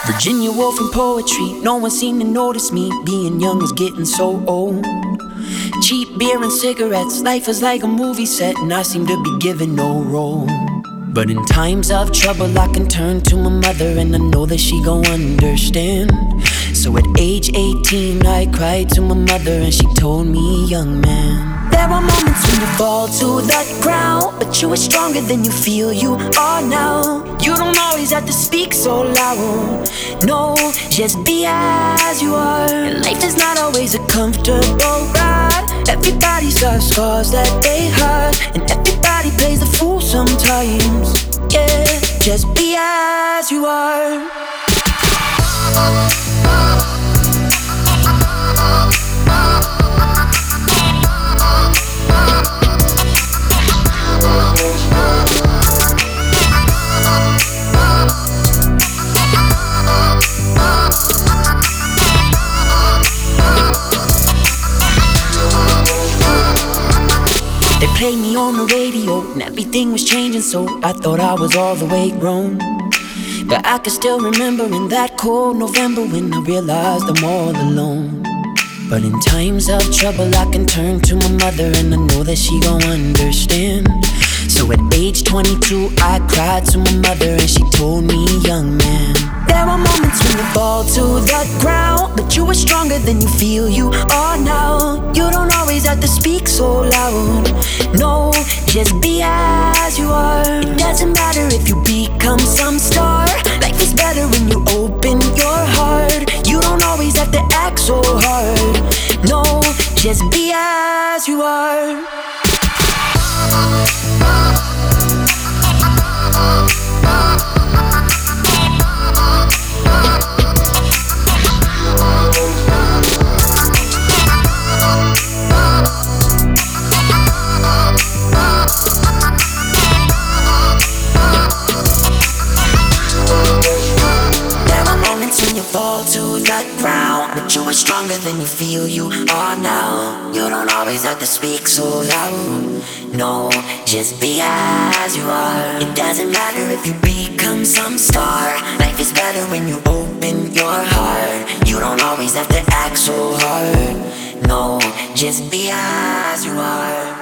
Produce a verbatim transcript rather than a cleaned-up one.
Virginia Woolf and poetry, no one seemed to notice me. Being young was getting so old. Cheap beer and cigarettes, life was like a movie set, and I seemed to be given no role. But in times of trouble I can turn to my mother, and I know that she gon' understand. So at age eighteen I cried to my mother, and she told me, young man, there are moments when you fall to the ground, but you are stronger than you feel you are now. You don't always have to speak so loud. No, just be as you are. Life is not always a comfortable ride. Everybody serves scars that they hide, and everybody plays the fool sometimes. Yeah, just be as you are. They played me on the radio, and everything was changing, so I thought I was all the way grown. But I can still remember in that cold November when I realized I'm all alone. But in times of trouble I can turn to my mother, and I know that she gon' understand. So at age twenty-two I cried to my mother, and she told me, young man, there are moments when you fall to the ground, but you are stronger than you feel you are now. You don't always have to speak so loud. No, just be as you are. It doesn't matter if you become some star. Life is better when you open your heart. You don't always have to act so hard. No, just be as you are. Fall to the ground, but you are stronger than you feel you are now. You don't always have to speak so loud. No, just be as you are. It doesn't matter if you become some star. Life is better when you open your heart. You don't always have to act so hard. No, just be as you are.